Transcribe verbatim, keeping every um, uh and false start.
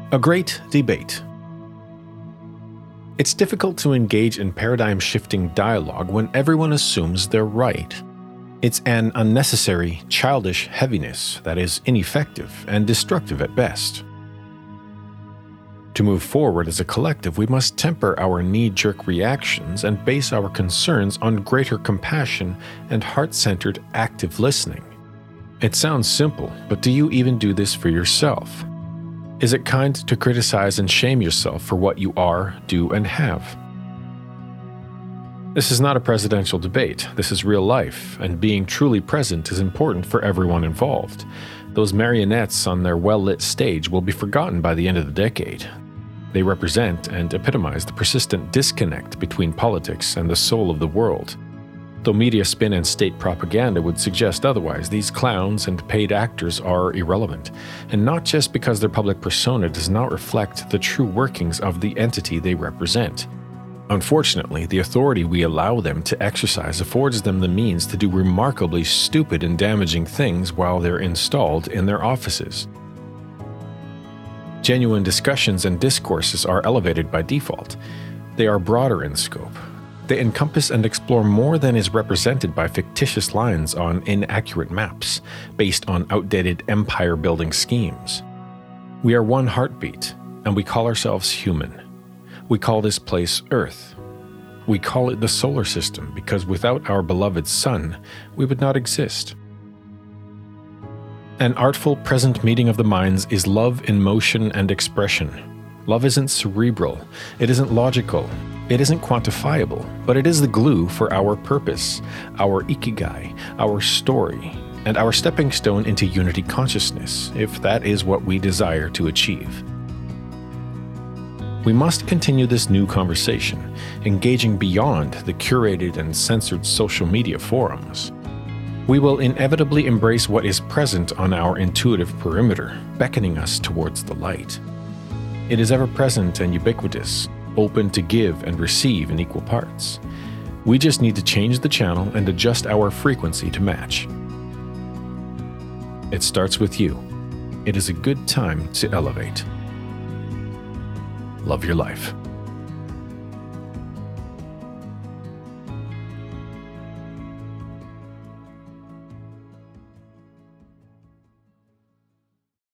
A great debate. It's difficult to engage in paradigm-shifting dialogue when everyone assumes they're right. It's an unnecessary, childish heaviness that is ineffective and destructive at best. To move forward as a collective, we must temper our knee-jerk reactions and base our concerns on greater compassion and heart-centered active listening. It sounds simple, but do you even do this for yourself? Is it kind to criticize and shame yourself for what you are, do, and have? This is not a presidential debate. This is real life, and being truly present is important for everyone involved. Those marionettes on their well-lit stage will be forgotten by the end of the decade. They represent and epitomize the persistent disconnect between politics and the soul of the world. Though media spin and state propaganda would suggest otherwise, these clowns and paid actors are irrelevant, and not just because their public persona does not reflect the true workings of the entity they represent. Unfortunately, the authority we allow them to exercise affords them the means to do remarkably stupid and damaging things while they're installed in their offices. Genuine discussions and discourses are elevated by default. They are broader in scope. They encompass and explore more than is represented by fictitious lines on inaccurate maps, based on outdated empire-building schemes. We are one heartbeat, and we call ourselves human. We call this place Earth. We call it the solar system because without our beloved sun, we would not exist. An artful present meeting of the minds is love in motion and expression. Love isn't cerebral, it isn't logical, it isn't quantifiable, but it is the glue for our purpose, our ikigai, our story, and our stepping stone into unity consciousness, if that is what we desire to achieve. We must continue this new conversation, engaging beyond the curated and censored social media forums. We will inevitably embrace what is present on our intuitive perimeter, beckoning us towards the light. It is ever-present and ubiquitous, open to give and receive in equal parts. We just need to change the channel and adjust our frequency to match. It starts with you. It is a good time to elevate. Love your life.